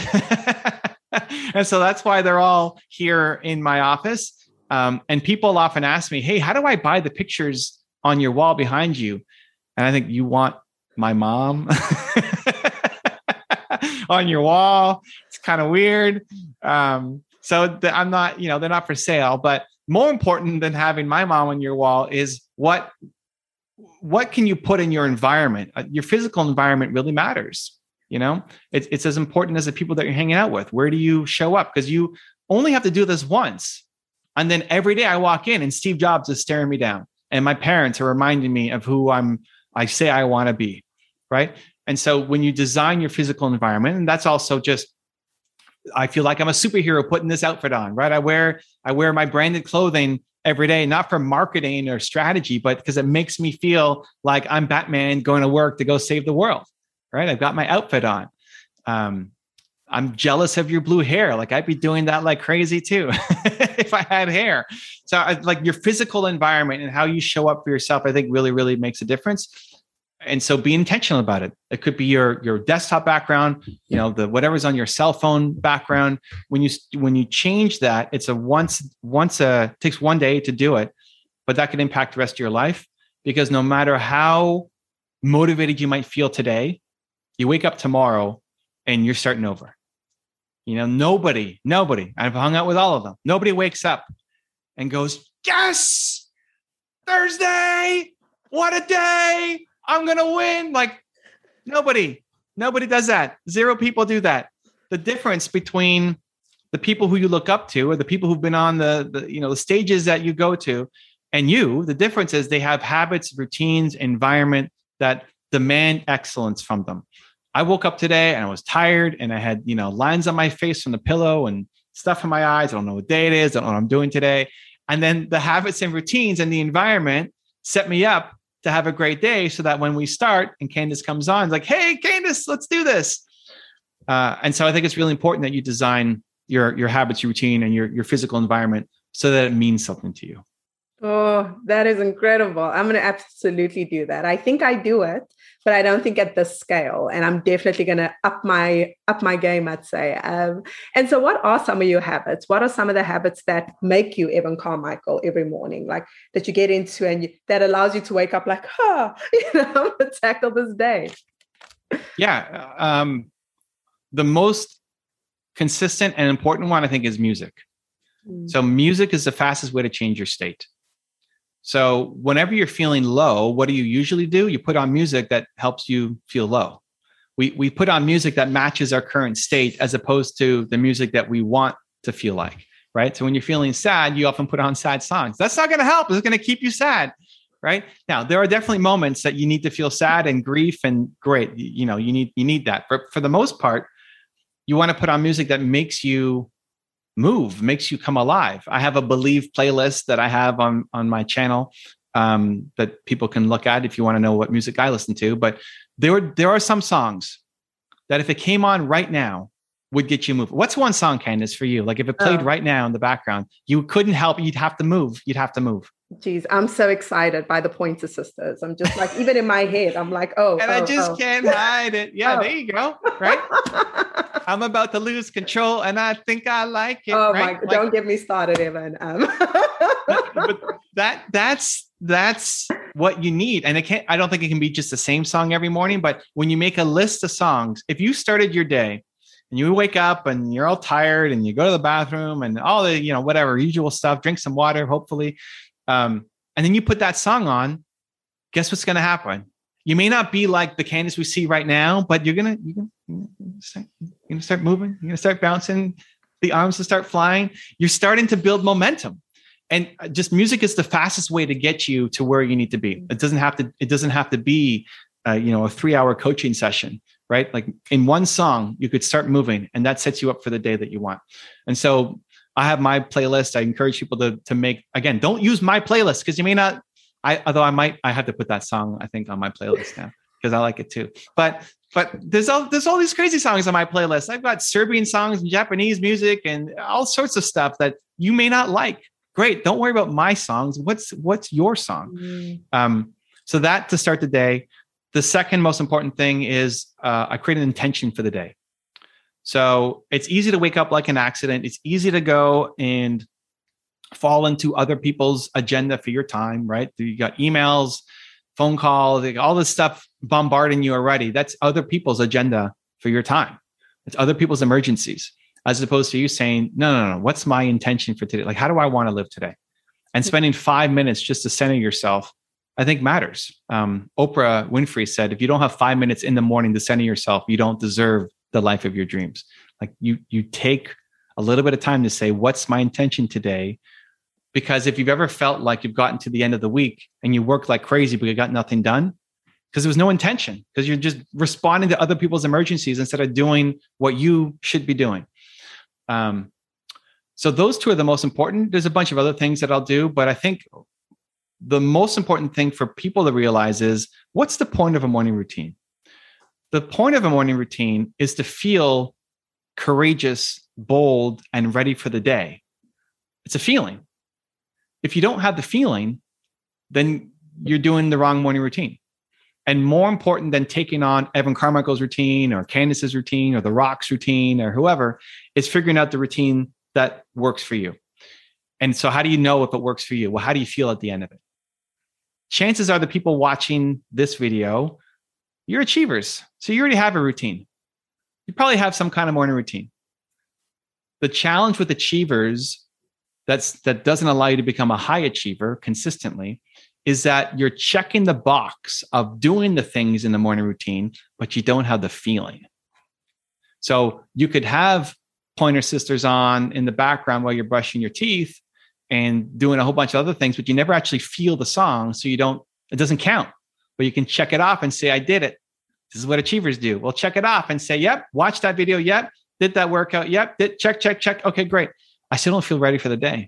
[SPEAKER 2] And so that's why they're all here in my office. Um, and people often ask me, hey, how do I buy the pictures on your wall behind you? And I think, you want my mom on your wall? It's kind of weird. Um, so th- I'm not, you know, they're not for sale. But more important than having my mom on your wall is what, what can you put in your environment? Uh, your physical environment really matters. You know, it's, it's as important as the people that you're hanging out with. Where do you show up? Because you only have to do this once. And then every day I walk in and Steve Jobs is staring me down. And my parents are reminding me of who I'm, I say I want to be, right? And so when you design your physical environment, and that's also just, I feel like I'm a superhero putting this outfit on, right? I wear, I wear my branded clothing every day, not for marketing or strategy, but because it makes me feel like I'm Batman going to work to go save the world, right? I've got my outfit on. Um, I'm jealous of your blue hair. Like, I'd be doing that like crazy too, if I had hair. So I, like your physical environment and how you show up for yourself, I think really, really makes a difference. And so be intentional about it. It could be your, your desktop background, you know, the, whatever's on your cell phone background. When you, when you change that, it's a once, once a, it takes one day to do it, but that can impact the rest of your life, because no matter how motivated you might feel today, you wake up tomorrow and you're starting over. You know, nobody, nobody, I've hung out with all of them. Nobody wakes up and goes, yes, Thursday, what a day. I'm going to win. Like, nobody, nobody does that. Zero people do that. The difference between the people who you look up to or the people who've been on the, the, you know, the stages that you go to and you, the difference is they have habits, routines, environment that demand excellence from them. I woke up today and I was tired and I had, you know, lines on my face from the pillow and stuff in my eyes. I don't know what day it is. I don't know what I'm doing today. And then the habits and routines and the environment set me up to have a great day, so that when we start and Candace comes on, it's like, hey, Candace, let's do this. Uh, and so I think it's really important that you design your, your habits, your routine, and your, your physical environment so that it means something to you.
[SPEAKER 1] Oh, that is incredible. I'm going to absolutely do that. I think I do it, but I don't think at this scale. And I'm definitely going to up my up my game, I'd say. Um, and so what are some of your habits? What are some of the habits that make you Evan Carmichael every morning, like that you get into and you, that allows you to wake up like, huh, you know, tackle this day?
[SPEAKER 2] Yeah. Um, the most consistent and important one, I think, is music. Mm. So music is the fastest way to change your state. So whenever you're feeling low, what do you usually do? You put on music that helps you feel low. We we put on music that matches our current state as opposed to the music that we want to feel like, right? So when you're feeling sad, you often put on sad songs. That's not going to help. It's going to keep you sad, right? Now, there are definitely moments that you need to feel sad and grief, and great, you know, you need you need that. But for the most part, you want to put on music that makes you move, makes you come alive. I have a Believe playlist that I have on, on my channel um, that people can look at if you want to know what music I listen to. But there, there are some songs that if it came on right now would get you moving. What's one song, Candace, for you? Like if it played oh. right now in the background, you couldn't help, you'd have to move. You'd have to move.
[SPEAKER 1] Geez, I'm so excited by the Pointer Sisters. I'm just like, even in my head, I'm like, oh.
[SPEAKER 2] And
[SPEAKER 1] oh,
[SPEAKER 2] I just
[SPEAKER 1] oh.
[SPEAKER 2] can't hide it. Yeah, oh. There you go. Right? I'm about to lose control and I think I like it.
[SPEAKER 1] Oh
[SPEAKER 2] right?
[SPEAKER 1] my,
[SPEAKER 2] like,
[SPEAKER 1] don't get me started, Evan. Um.
[SPEAKER 2] but, but that that's that's what you need. And it can't, I don't think it can be just the same song every morning, but when you make a list of songs, if you started your day and you wake up and you're all tired and you go to the bathroom and all the, you know, whatever usual stuff, drink some water, hopefully. Um, and then you put that song on, guess what's going to happen? You may not be like the Candace we see right now, but you're going to, you're going to start, you're going to start moving. You're going to start bouncing. The arms will start flying. You're starting to build momentum. And just music is the fastest way to get you to where you need to be. It doesn't have to, it doesn't have to be, uh, you know, a three hour coaching session, right? Like in one song, you could start moving and that sets you up for the day that you want. And so I have my playlist. I encourage people to, to make, again, don't use my playlist because you may not, I, although I might, I have to put that song, I think, on my playlist now because I like it too. But, but there's all, there's all these crazy songs on my playlist. I've got Serbian songs and Japanese music and all sorts of stuff that you may not like. Great. Don't worry about my songs. What's, what's your song? Mm. Um, so that to start the day. The second most important thing is uh, I create an intention for the day. So it's easy to wake up like an accident. It's easy to go and fall into other people's agenda for your time, right? You got emails, phone calls, all this stuff bombarding you already. That's other people's agenda for your time. It's other people's emergencies, as opposed to you saying, no, no, no, what's my intention for today? Like, how do I want to live today? And spending five minutes just to center yourself, I think matters. Um, Oprah Winfrey said, if you don't have five minutes in the morning to center yourself, you don't deserve the life of your dreams. Like you, you take a little bit of time to say, what's my intention today? Because if you've ever felt like you've gotten to the end of the week and you work like crazy, but you got nothing done, because there was no intention, because you're just responding to other people's emergencies instead of doing what you should be doing. Um, so those two are the most important. There's a bunch of other things that I'll do, but I think the most important thing for people to realize is, what's the point of a morning routine? The point of a morning routine is to feel courageous, bold, and ready for the day. It's a feeling. If you don't have the feeling, then you're doing the wrong morning routine. And more important than taking on Evan Carmichael's routine or Candace's routine or The Rock's routine or whoever is figuring out the routine that works for you. And so how do you know if it works for you? Well, how do you feel at the end of it? Chances are the people watching this video, you're achievers. So you already have a routine. You probably have some kind of morning routine. The challenge with achievers that's, that doesn't allow you to become a high achiever consistently is that you're checking the box of doing the things in the morning routine, but you don't have the feeling. So you could have Pointer Sisters on in the background while you're brushing your teeth and doing a whole bunch of other things, but you never actually feel the song. So you don't, it doesn't count, but you can check it off and say, I did it. This is what achievers do. Well, check it off and say, yep, watch that video. Yep. Did that workout. Yep. Did check, check, check. Okay, great. I still don't feel ready for the day.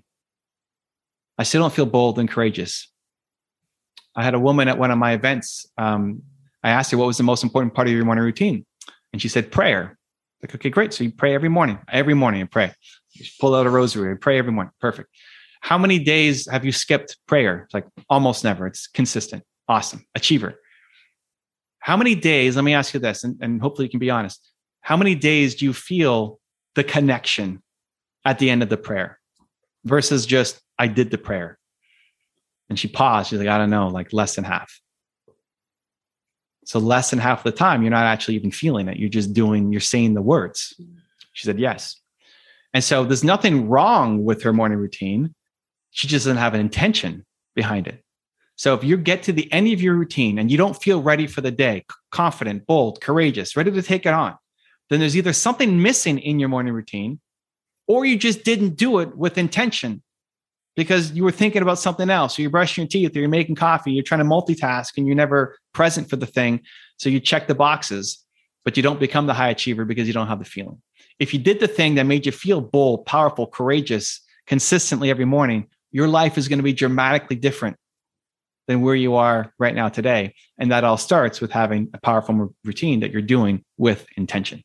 [SPEAKER 2] I still don't feel bold and courageous. I had a woman at one of my events. Um, I asked her, what was the most important part of your morning routine? And she said, prayer. Like, okay, great. So you pray every morning, every morning and pray. You pull out a rosary and pray every morning. Perfect. How many days have you skipped prayer? It's like almost never. It's consistent. Awesome. Achiever. how many days, let me ask you this, and, and hopefully you can be honest. How many days do you feel the connection at the end of the prayer versus just, I did the prayer? And she paused. She's like, I don't know, like less than half. So less than half of the time, you're not actually even feeling it. You're just doing, you're saying the words. She said, yes. And so there's nothing wrong with her morning routine. She just doesn't have an intention behind it. So if you get to the end of your routine and you don't feel ready for the day, confident, bold, courageous, ready to take it on, then there's either something missing in your morning routine, or you just didn't do it with intention because you were thinking about something else, or you're brushing your teeth, or you're making coffee, you're trying to multitask and you're never present for the thing. So you check the boxes, but you don't become the high achiever because you don't have the feeling. If you did the thing that made you feel bold, powerful, courageous, consistently every morning, your life is going to be dramatically different than where you are right now today. And that all starts with having a powerful routine that you're doing with intention.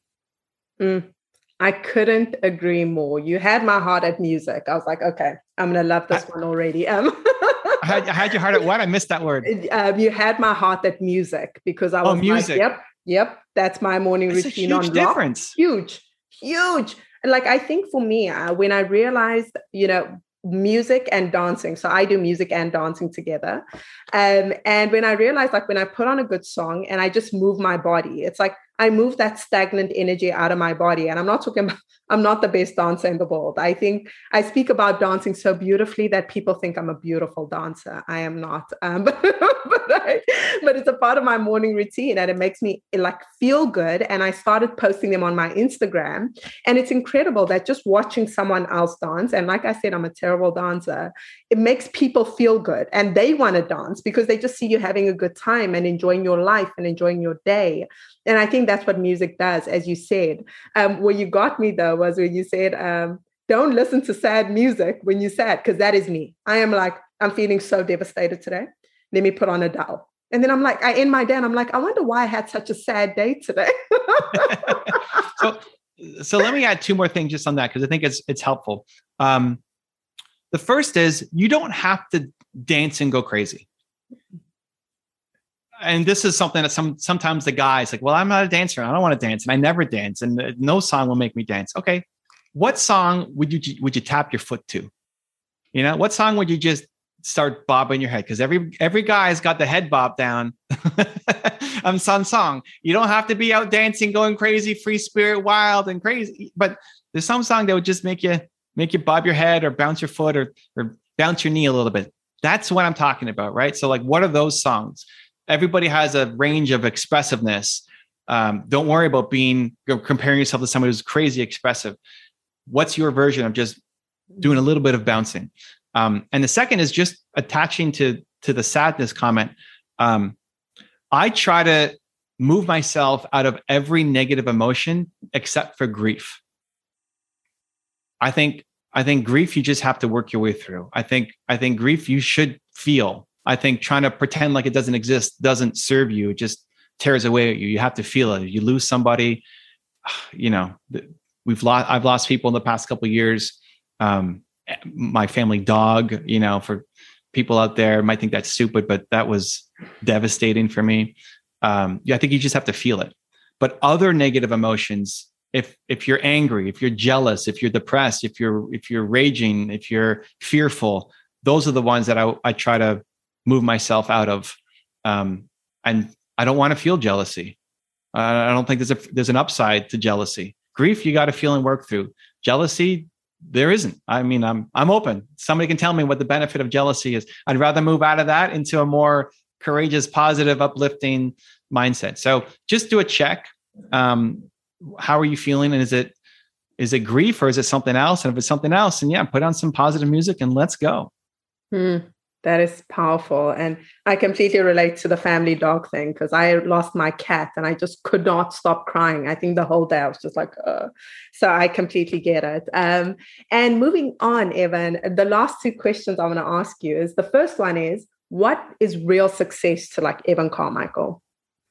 [SPEAKER 1] Mm. I couldn't agree more. You had my heart at music. I was like, okay, I'm going to love this I, one already. Um,
[SPEAKER 2] I, had, I had your heart at what? I missed that word.
[SPEAKER 1] Um, you had my heart at music because I was
[SPEAKER 2] oh, music.
[SPEAKER 1] like, yep, yep, that's my morning
[SPEAKER 2] that's
[SPEAKER 1] routine
[SPEAKER 2] a
[SPEAKER 1] on
[SPEAKER 2] huge
[SPEAKER 1] lock.
[SPEAKER 2] difference.
[SPEAKER 1] Huge, huge. And like, I think for me, uh, when I realized, you know, music and dancing. So I do music and dancing together. Um, and when I realized, like when I put on a good song and I just move my body, it's like I move that stagnant energy out of my body. And I'm not talking about, I'm not the best dancer in the world. I think I speak about dancing so beautifully that people think I'm a beautiful dancer. I am not. Um, but, but, I, but it's a part of my morning routine and it makes me like feel good. And I started posting them on my Instagram. And it's incredible that just watching someone else dance, and like I said, I'm a terrible dancer, it makes people feel good and they want to dance because they just see you having a good time and enjoying your life and enjoying your day. And I think that's what music does, as you said. Um, where you got me, though, was when you said, um, don't listen to sad music when you're sad, because that is me. I am like, I'm feeling so devastated today. Let me put on Adele. And then I'm like, I end my day and I'm like, I wonder why I had such a sad day today.
[SPEAKER 2] so, so let me add two more things just on that, because I think it's it's helpful. Um, the first is you don't have to dance and go crazy. And this is something that some sometimes the guy's like, well, I'm not a dancer. I don't want to dance. And I never dance. And no song will make me dance. Okay. What song would you would you tap your foot to? You know, what song would you just start bobbing your head? Because every every guy's got the head bob down on some song. You don't have to be out dancing, going crazy, free spirit, wild and crazy. But there's some song that would just make you make you bob your head or bounce your foot or or bounce your knee a little bit. That's what I'm talking about, right? So like, what are those songs? Everybody has a range of expressiveness. Um, don't worry about being comparing yourself to somebody who's crazy expressive. What's your version of just doing a little bit of bouncing? Um, and the second is just attaching to to the sadness comment. Um, I try to move myself out of every negative emotion except for grief. I think I think grief you just have to work your way through. I think I think grief you should feel. I think trying to pretend like it doesn't exist doesn't serve you. It just tears away at you. You have to feel it. You lose somebody, you know, we've lost, I've lost people in the past couple of years. Um, my family dog, you know, for people out there might think that's stupid, but that was devastating for me. Um, yeah, I think you just have to feel it. But other negative emotions, if if you're angry, if you're jealous, if you're depressed, if you're if you're raging, if you're fearful, those are the ones that I, I try to move myself out of. Um, and I don't want to feel jealousy. Uh, I don't think there's a, there's an upside to jealousy. Grief, you got to feel and work through. Jealousy, there isn't. I mean, I'm, I'm open. Somebody can tell me what the benefit of jealousy is. I'd rather move out of that into a more courageous, positive, uplifting mindset. So just do a check. Um, how are you feeling? And is it, is it grief or is it something else? And if it's something else, then yeah, put on some positive music and let's go.
[SPEAKER 1] Hmm. That is powerful. And I completely relate to the family dog thing because I lost my cat and I just could not stop crying. I think the whole day I was just like, uh. So I completely get it. Um, and moving on, Evan, the last two questions I want to ask you is the first one is, what is real success to like Evan Carmichael?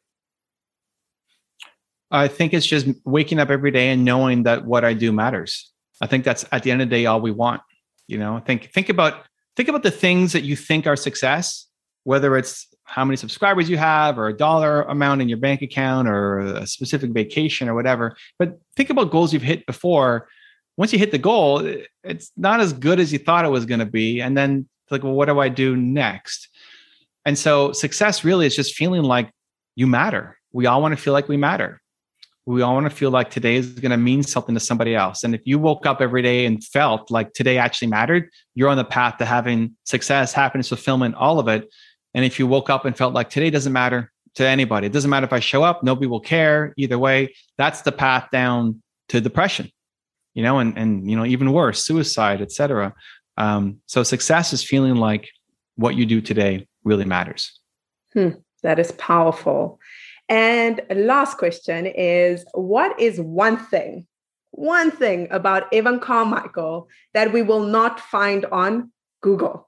[SPEAKER 2] I think it's just waking up every day and knowing that what I do matters. I think that's at the end of the day, all we want. You know, think, think about Think about the things that you think are success, whether it's how many subscribers you have or a dollar amount in your bank account or a specific vacation or whatever. But think about goals you've hit before. Once you hit the goal, it's not as good as you thought it was going to be. And then like, well, what do I do next? And so success really is just feeling like you matter. We all want to feel like we matter. We all want to feel like today is going to mean something to somebody else. And if you woke up every day and felt like today actually mattered, you're on the path to having success, happiness, fulfillment, all of it. And if you woke up and felt like today doesn't matter to anybody, it doesn't matter if I show up, nobody will care either way, that's the path down to depression, you know, and, and, you know, even worse, suicide, et cetera. Um, so success is feeling like what you do today really matters.
[SPEAKER 1] Hmm, that is powerful. And last question is, what is one thing, one thing about Evan Carmichael that we will not find on Google?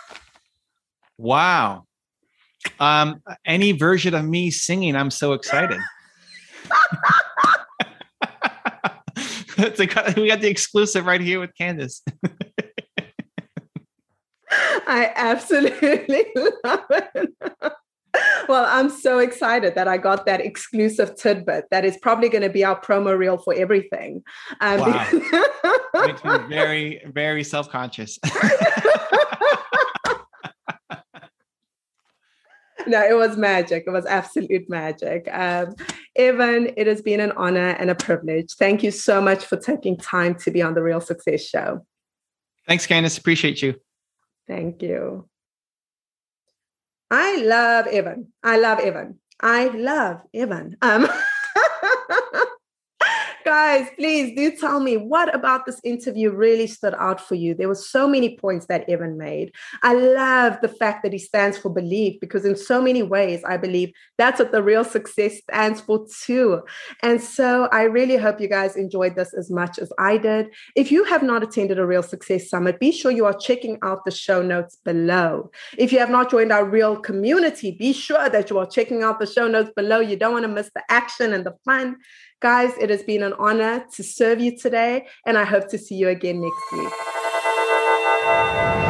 [SPEAKER 2] Wow. Um, any version of me singing, I'm so excited. a, we got the exclusive right here with Candace.
[SPEAKER 1] I absolutely love it. Well, I'm so excited that I got that exclusive tidbit. That is probably going to be our promo reel for everything. Um,
[SPEAKER 2] wow.
[SPEAKER 1] because-
[SPEAKER 2] Makes me very, very self-conscious.
[SPEAKER 1] No, it was magic. It was absolute magic. Um, Evan, it has been an honor and a privilege. Thank you so much for taking time to be on the Real Success Show.
[SPEAKER 2] Thanks, Candace. Appreciate you.
[SPEAKER 1] Thank you. I love Evan. I love Evan. I love Evan. Um, Guys, please do tell me, what about this interview really stood out for you? There were so many points that Evan made. I love the fact that he stands for belief, because in so many ways, I believe that's what the Real Success stands for too. And so I really hope you guys enjoyed this as much as I did. If you have not attended a Real Success Summit, be sure you are checking out the show notes below. If you have not joined our Real community, be sure that you are checking out the show notes below. You don't want to miss the action and the fun. Guys, it has been an honor to serve you today, and I hope to see you again next week.